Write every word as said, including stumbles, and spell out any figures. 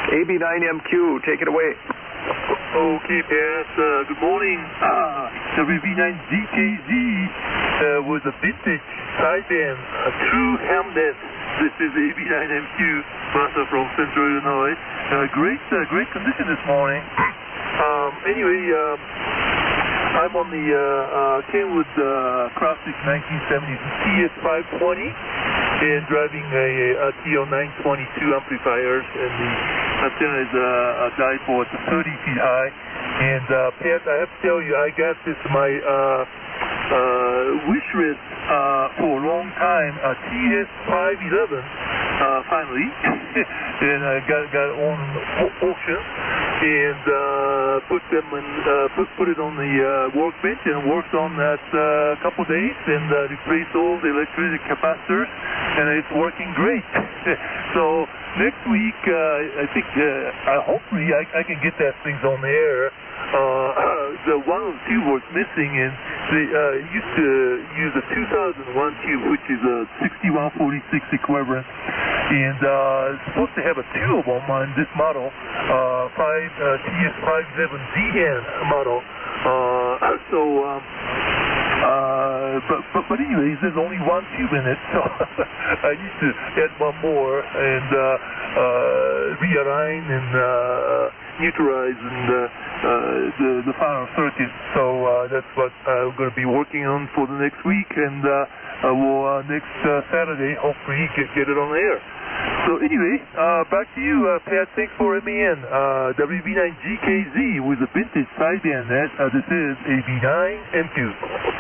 A B nine M Q, take it away. Okay, Pat, uh, good morning. Uh, W B nine Z K Z uh, was a vintage sideband, a true Hamnet. This is A B nine M Q, Martha from Central Illinois. Uh, great, uh, great condition this morning. Um, anyway, uh, I'm on the uh, uh, Kenwood uh, Classic nineteen seventy T S five twenty and driving a, a T O nine twenty-two amplifiers, and the antenna is a, a dipole at thirty feet high. And uh, Pat, I have to tell you, I got this my uh, uh, wish list uh, for a long time, a T S five eleven, uh, finally, and I got got it on auction and uh, put them in, uh, put put it on the uh, workbench and worked on that a uh, couple days and uh, replaced all the electricity capacitors, and it's working great. So next week, uh, I think, uh, uh, hopefully I, I can get that things on the air. Uh, the one of the tube was missing, and they uh, used to use a two thousand one tube, which is a sixty-one forty-six equivalent, and uh, it's supposed to have a tube on mine, this model, uh, five, uh, T S five eleven Z N model. Uh, so, um, uh, but, but, but anyways, there's only one tube in it, so I need to add one more and uh, uh, realign and uh, neutralize and uh, uh, the, the final circuit. So uh, that's what I'm going to be working on for the next week, and uh, uh, we'll uh, next uh, Saturday hopefully get, get it on the air. So anyway, uh, back to you, uh, Pat. Thanks for letting me in. Uh, W B nine G K Z with a vintage sideband. That uh, this is A B nine M Q.